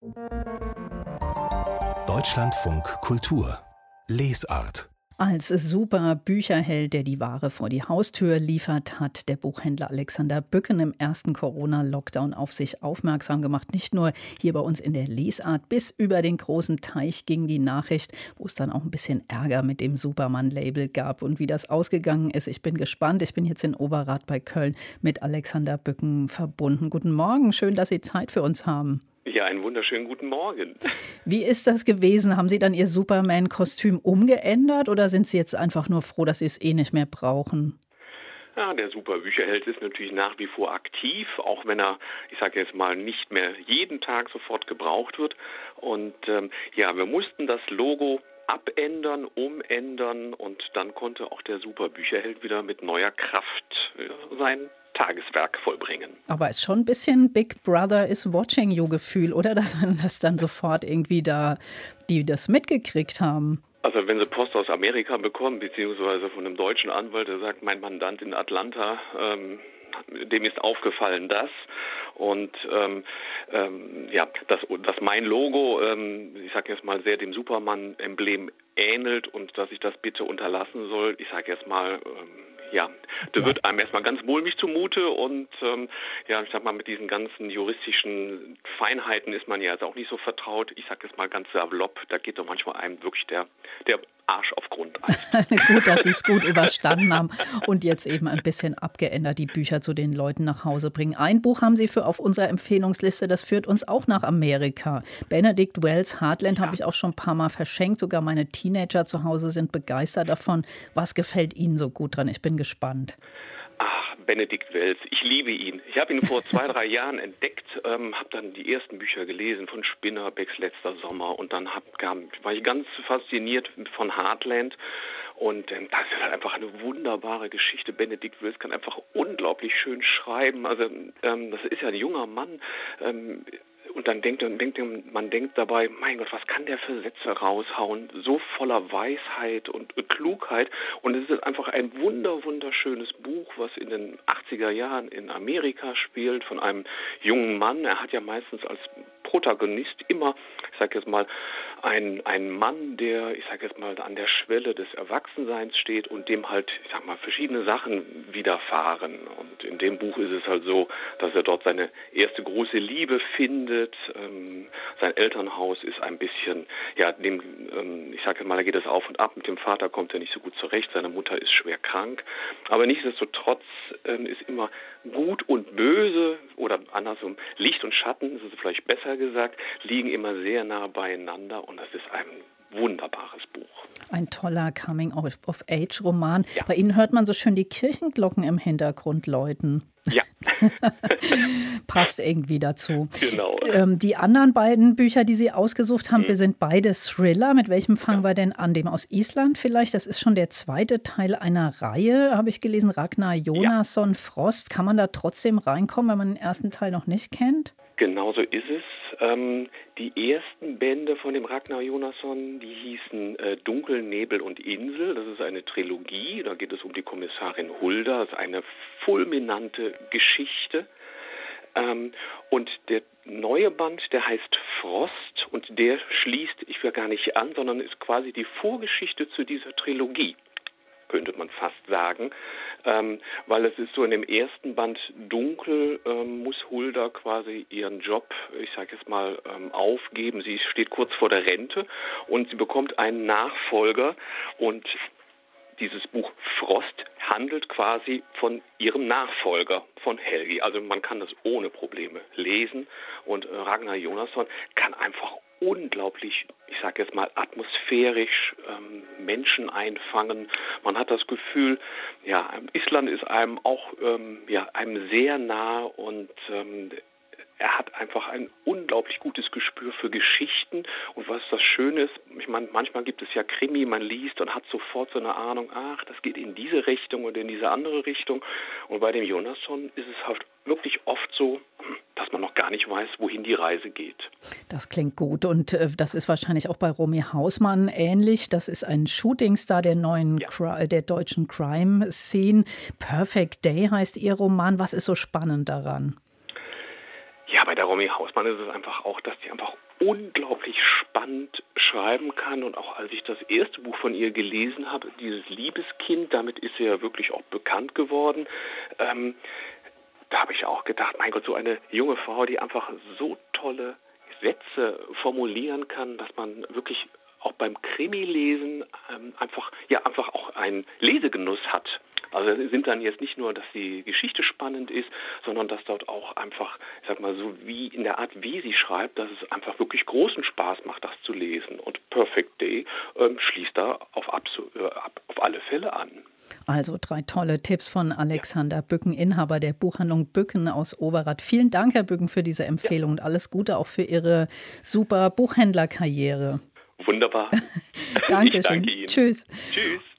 Deutschlandfunk Kultur Lesart. Als super Bücherheld, der die Ware vor die Haustür liefert, hat der Buchhändler Alexander Bücken im ersten Corona-Lockdown auf sich aufmerksam gemacht. Nicht nur hier bei uns in der Lesart, bis über den großen Teich ging die Nachricht, wo es dann auch ein bisschen Ärger mit dem Superman-Label gab. Und wie das ausgegangen ist, ich bin gespannt. Ich bin jetzt in Overath bei Köln mit Alexander Bücken verbunden. Guten Morgen, schön, dass Sie Zeit für uns haben. Ja, einen wunderschönen guten Morgen. Wie ist das gewesen? Haben Sie dann Ihr Superman-Kostüm umgeändert oder sind Sie jetzt einfach nur froh, dass Sie es eh nicht mehr brauchen? Ja, der Superbücherheld ist natürlich nach wie vor aktiv, auch wenn er, ich sage jetzt mal, nicht mehr jeden Tag sofort gebraucht wird. Und wir mussten das Logo abändern, umändern und dann konnte auch der Superbücherheld wieder mit neuer Kraft sein Tageswerk vollbringen. Aber ist schon ein bisschen Big Brother is watching you Gefühl, oder? Dass man das dann sofort irgendwie die das mitgekriegt haben. Also wenn Sie Post aus Amerika bekommen, beziehungsweise von einem deutschen Anwalt, der sagt, mein Mandant in Atlanta, dem ist aufgefallen das. Und dass mein Logo, ich sage jetzt mal, sehr dem Superman-Emblem ähnelt und dass ich das bitte unterlassen soll, ich sage jetzt mal, da wird einem erstmal ganz mulmig zumute und ich sag mal, mit diesen ganzen juristischen Feinheiten ist man ja jetzt auch nicht so vertraut. Ich sage jetzt mal ganz salopp, da geht doch manchmal einem wirklich der Arsch auf Grundeis. Gut, dass Sie es gut überstanden haben und jetzt eben ein bisschen abgeändert die Bücher zu den Leuten nach Hause bringen. Ein Buch haben Sie auf unserer Empfehlungsliste, das führt uns auch nach Amerika. Benedict Wells Heartland habe ich auch schon ein paar Mal verschenkt. Sogar meine Teenager zu Hause sind begeistert davon. Was gefällt Ihnen so gut dran? Ich bin gespannt. Benedict Wells, ich liebe ihn. Ich habe ihn vor 2-3 Jahren entdeckt, habe dann die ersten Bücher gelesen von Spinner, Becks letzter Sommer und dann war ich ganz fasziniert von Heartland. Und das ist halt einfach eine wunderbare Geschichte. Benedict Wells kann einfach unglaublich schön schreiben. Also das ist ja ein junger Mann. Und dann man denkt dabei, mein Gott, was kann der für Sätze raushauen? So voller Weisheit und Klugheit. Und es ist einfach ein wunderschönes Buch, was in den 80er Jahren in Amerika spielt, von einem jungen Mann. Er hat ja meistens als Protagonist immer, ich sage jetzt mal, ein Mann, der, ich sage jetzt mal, an der Schwelle des Erwachsenseins steht und dem halt, ich sag mal, verschiedene Sachen widerfahren. Und in dem Buch ist es halt so, dass er dort seine erste große Liebe findet. Sein Elternhaus ist ein bisschen, ich sage mal, da geht es auf und ab. Mit dem Vater kommt er nicht so gut zurecht. Seine Mutter ist schwer krank. Aber nichtsdestotrotz ist immer Gut und Böse oder andersrum Licht und Schatten, das ist vielleicht besser gesagt, liegen immer sehr nah beieinander und das ist ein wunderbares Buch. Ein toller Coming-of-Age-Roman. Ja. Bei Ihnen hört man so schön die Kirchenglocken im Hintergrund läuten. Ja. Passt irgendwie dazu. Genau. Die anderen beiden Bücher, die Sie ausgesucht haben, sind beide Thriller. Mit welchem fangen wir denn an? Dem aus Island vielleicht? Das ist schon der zweite Teil einer Reihe, habe ich gelesen. Ragnar Jonasson, Frost. Kann man da trotzdem reinkommen, wenn man den ersten Teil noch nicht kennt? Genauso ist es. Die ersten Bände von dem Ragnar Jonasson, die hießen Dunkel, Nebel und Insel. Das ist eine Trilogie. Da geht es um die Kommissarin Hulda. Das ist eine fulminante Geschichte. Und der neue Band, der heißt Frost und der schließt, ich will gar nicht an, sondern ist quasi die Vorgeschichte zu dieser Trilogie, könnte man fast sagen, weil es ist so in dem ersten Band dunkel, muss Hulda quasi ihren Job, ich sage jetzt mal, aufgeben. Sie steht kurz vor der Rente und sie bekommt einen Nachfolger und dieses Buch Frost handelt quasi von ihrem Nachfolger, von Helgi. Also man kann das ohne Probleme lesen und Ragnar Jonasson kann einfach unglaublich, ich sage jetzt mal, atmosphärisch Menschen einfangen. Man hat das Gefühl, Island ist einem auch einem sehr nah und er hat einfach ein unglaublich gutes Gespür für Geschichten und was das Schöne ist, ich meine, manchmal gibt es ja Krimi, man liest und hat sofort so eine Ahnung, das geht in diese Richtung oder in diese andere Richtung und bei dem Jonasson ist es halt wirklich oft so, dass man noch gar nicht weiß, wohin die Reise geht. Das klingt gut und das ist wahrscheinlich auch bei Romy Hausmann ähnlich. Das ist ein Shootingstar der der deutschen Crime-Szene. Perfect Day heißt ihr Roman. Was ist so spannend daran? Ja, bei der Romy Hausmann ist es einfach auch, dass sie einfach unglaublich spannend schreiben kann. Und auch als ich das erste Buch von ihr gelesen habe, dieses Liebeskind, damit ist sie ja wirklich auch bekannt geworden, da habe ich auch gedacht, mein Gott, so eine junge Frau, die einfach so tolle Sätze formulieren kann, dass man wirklich auch beim Krimi-Lesen einfach auch einen Lesegenuss hat. Also es sind dann jetzt nicht nur, dass die Geschichte spannend ist, sondern dass dort auch einfach, ich sag mal so, wie in der Art, wie sie schreibt, dass es einfach wirklich großen Spaß macht, das zu lesen. Und Perfect Day schließt da auf alle Fälle an. Also 3 tolle Tipps von Alexander Bücken, Inhaber der Buchhandlung Bücken aus Overath. Vielen Dank, Herr Bücken, für diese Empfehlung und alles Gute auch für Ihre super Buchhändlerkarriere. Wunderbar. Dankeschön. Ich danke Ihnen. Tschüss. Tschüss.